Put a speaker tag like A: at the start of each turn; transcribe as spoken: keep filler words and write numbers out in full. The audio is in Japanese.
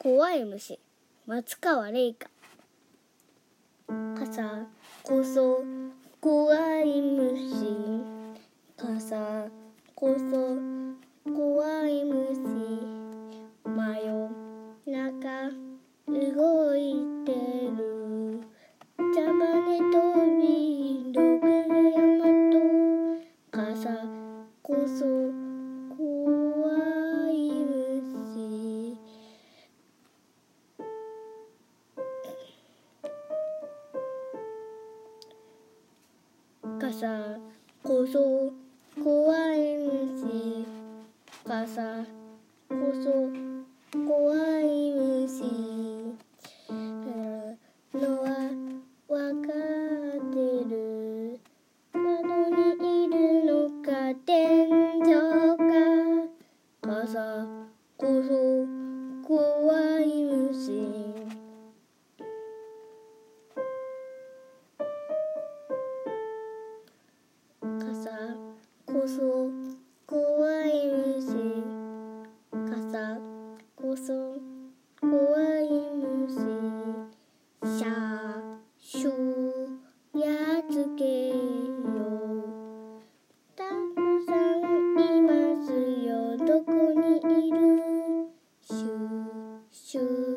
A: 怖い虫、松川玲香。傘こそ怖い虫、傘こそ怖い虫、真夜中動いてる、茶羽飛び六山と、傘こそ怖い虫。傘こそ怖い虫、傘こそ怖い虫のはわかってる、窓にいるのか天井か、傘こそ怖い虫。傘こそ怖い虫、傘こそ怖い虫、シャシュやっつけよ、たくさんいますよ、どこにいる、シュシュ